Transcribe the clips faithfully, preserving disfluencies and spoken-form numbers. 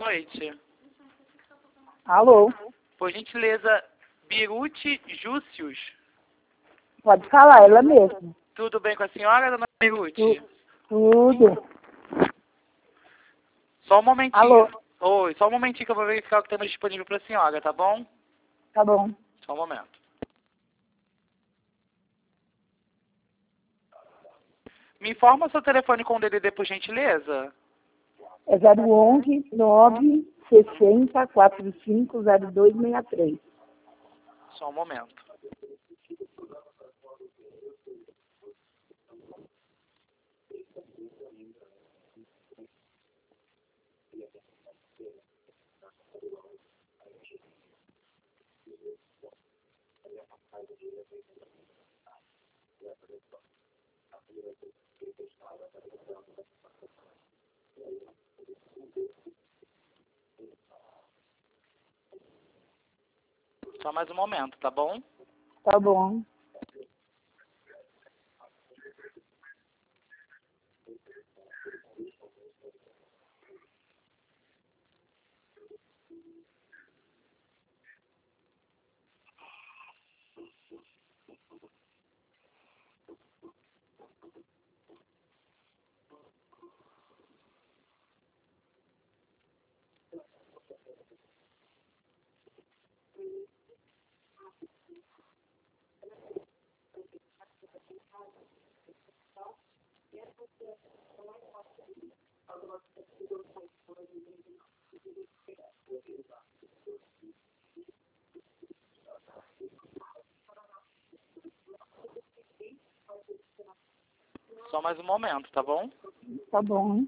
noite. Alô? Por gentileza, Biruti Júcius. Pode falar, ela mesma. Tudo bem com a senhora, dona Biruti? Tudo. Só um momentinho. Alô? Oi, só um momentinho que eu vou verificar o que temos disponível para a senhora, tá bom? Tá bom. Só um momento. Me informa o seu telefone com o D D D, por gentileza. É zero onze, nove, sessenta, quarenta e cinco, zero dois seis três. Só um momento. Só mais um momento, tá bom? Tá bom. Só mais um momento, tá bom? Tá bom.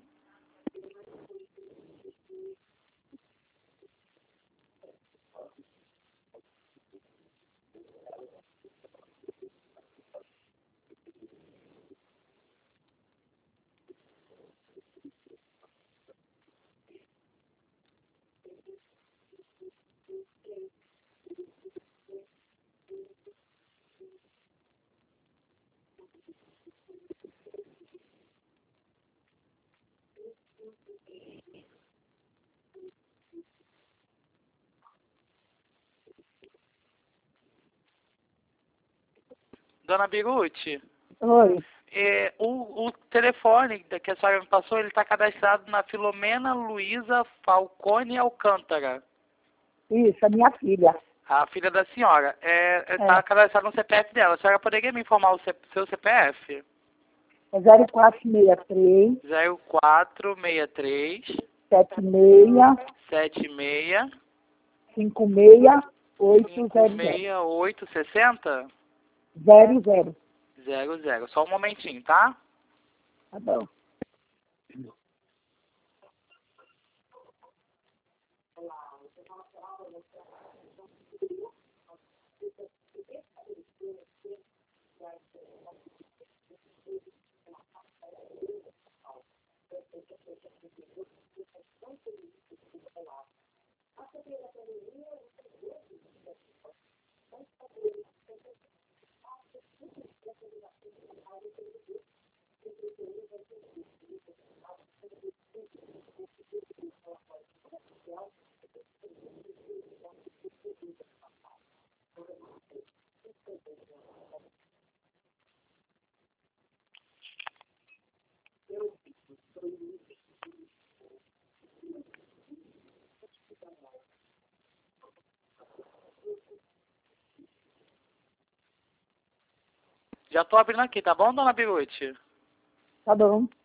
Dona Biruti, Oi. é, o, o telefone que a senhora me passou, ele está cadastrado na Filomena Luiza Falcone Alcântara, Isso, a minha filha. a filha da senhora. É, está É. cadastrado no C P F dela. A senhora poderia me informar o C- seu C P F? É zero quatro seis três, zero quatro seis três, sete seis, sete seis, cinco seis, oito cinco zero zero. seis oito seis zero. Zero, zero. Zero, zero. Só um momentinho, tá? Tá bom. Já tô abrindo aqui, tá bom, dona Biruti? Tá bom.